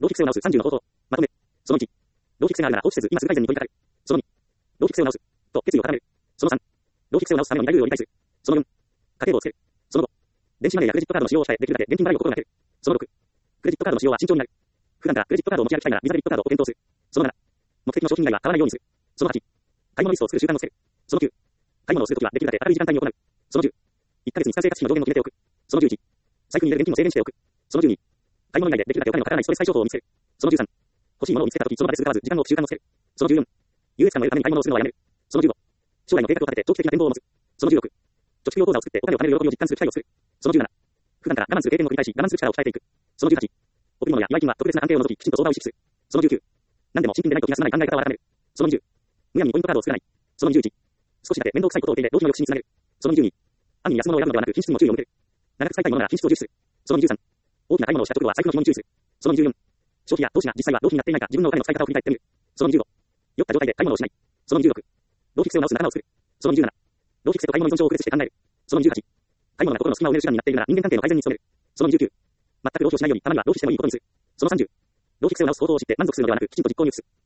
浪費癖を直す30の方法。まとめ。その1。浪費癖があるなら放置せず今すぐ改善に取り掛かる。その2。浪費癖を直す。と決意を固める。その3。浪費癖を直すための未来ルールを理解する。その4。家計簿をつける。その5。電子マネーやクレジットカードの使用を控え、できるだけ現金払いを心がける。その6。クレジットカードの使用は慎重になる。普段からクレジットカードを持ち歩きたいならビザデビットカードを検討する。その7。目的の商品以外は買わないようにする。その8。買い物リストを作る習慣をつける。その9。買い物をするときはできるだけ明るい時間帯に行う。その10。1ヶ月に使う生活費の上限を決めておく。その11。財布に入れる現金を制限しておく。その12。買い物以外でできるだけお金のかからないストレス解消法を見つける。その13。欲しいものを見つけたときその場ですぐ買わず時間を置く習慣をつける。その14。優越感を得るために買い物をするのはやめる。その15。将来の計画を立てて長期的な展望を持つ。その16。貯蓄用口座を作ってお金を貯める喜びを実感する機会を作る。その17。普段から我慢する経験を繰り返し我慢する力を鍛えていく。その18。贈り物や祝い金は特別な関係を除ききちんと相場を意識する。その19。何でも新品でないと気が済まない考え方を改める。その20。むやみにポイントカードを作らない。その21。少しだけ面倒くさいことを受け入れ浪費の抑止につなげる。その22。安易に安物を選ぶのではなく品質にも注意を向ける。長く使いたいものなら品質を重視する。その23。大きな買い物をした直後は財布の紐に注意する。その24。消費や投資が実際は浪費になっていないか自分のお金の使い方を振り返ってみる。その25。酔った状態で買い物をしない。その26。浪費癖を直す仲間を作る。その27。浪費癖と買い物依存症を区別して考える。その28。買い物が心の隙間を埋める手段になっているなら人間関係の改善に努める。その29。全く浪費をしないよりたまには浪費してもいいことにする。その30。浪費癖を直す方法を知って満足するのではなくきちんと実行に移す。